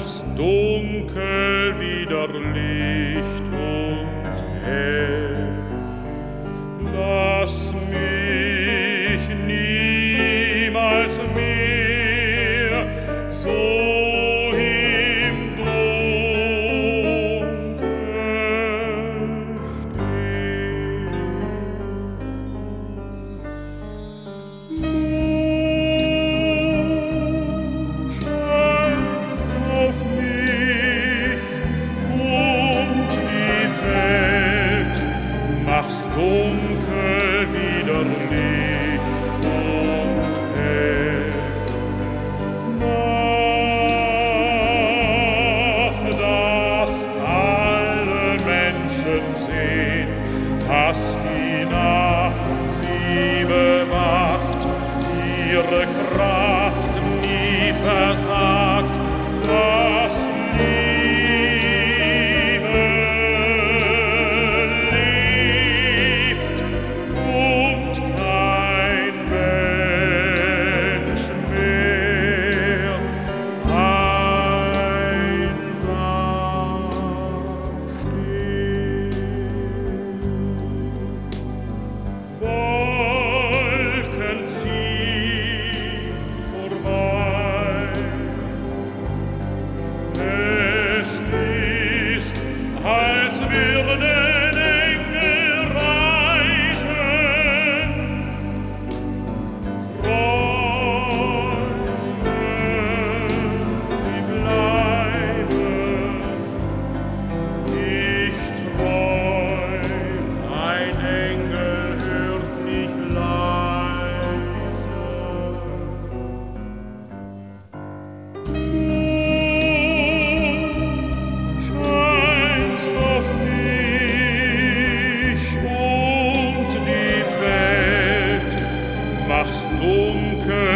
machst dunkel wieder Licht und hell. Lass mich niemals mehr so im Dunkeln stehen. Mond scheint auf mich und die Welt machst dunkel wieder Licht und hell. Mach, dass alle Menschen sehen, dass die Nacht sie bewacht, ihre Kraft nie versagt, dass Liebe lebt und kein Mensch mehr einsam steht. Wolken ziehen vorbei. Es ist, als würden Engel reisen. Träume, die bleiben. Ich träum, ein Engel hört mich leise. Scheinst auf mich und die Welt machst dunkel